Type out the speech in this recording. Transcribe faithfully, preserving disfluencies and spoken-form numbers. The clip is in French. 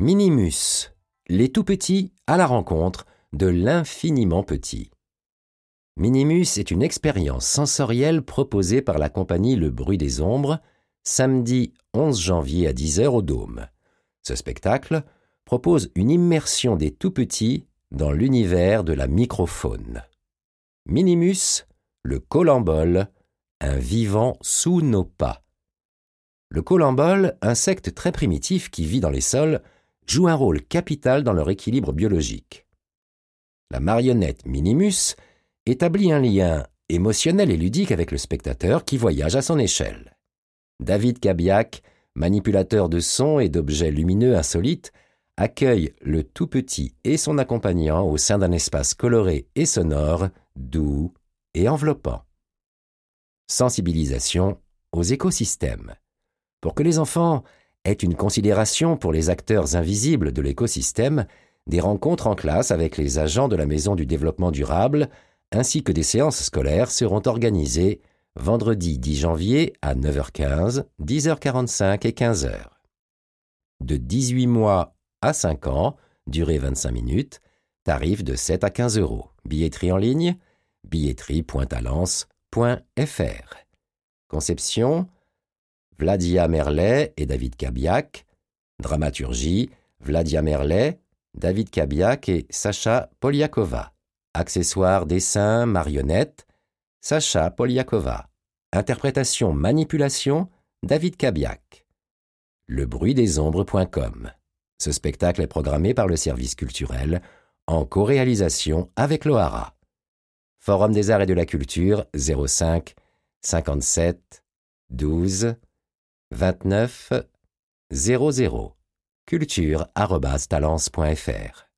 Minimus, les tout-petits à la rencontre de l'infiniment petit. Minimus est une expérience sensorielle proposée par la compagnie Le Bruit des Ombres, samedi onze janvier à dix heures au Dôme. Ce spectacle propose une immersion des tout-petits dans l'univers de la microfaune. Minimus, le colambole, un vivant sous nos pas. Le colambole, insecte très primitif qui vit dans les sols, joue un rôle capital dans leur équilibre biologique. La marionnette Minimus établit un lien émotionnel et ludique avec le spectateur qui voyage à son échelle. David Cabiac, manipulateur de sons et d'objets lumineux insolites, accueille le tout-petit et son accompagnant au sein d'un espace coloré et sonore, doux et enveloppant. Sensibilisation aux écosystèmes. Pour que les enfants aient une considération pour les acteurs invisibles de l'écosystème, des rencontres en classe avec les agents de la Maison du développement durable ainsi que des séances scolaires seront organisées vendredi dix janvier à neuf heures quinze, dix heures quarante-cinq et quinze heures. De dix-huit mois à cinq ans, durée vingt-cinq minutes, tarif de sept à quinze euros. Billetterie en ligne, billetterie point talence point f r. Conception, Vladia Merlet et David Cabiac. Dramaturgie, Vladia Merlet, David Cabiac et Sacha Poliakova. Accessoires, dessins, marionnettes, Sacha Poliakova. Interprétation, manipulation, David Cabiac. le bruit des ombres point com. Ce spectacle est programmé par le service culturel en co-réalisation avec l'O H R A. Forum des arts et de la culture zéro cinq cinquante-sept douze vingt-neuf zéro zéro. culture arobase talence point f r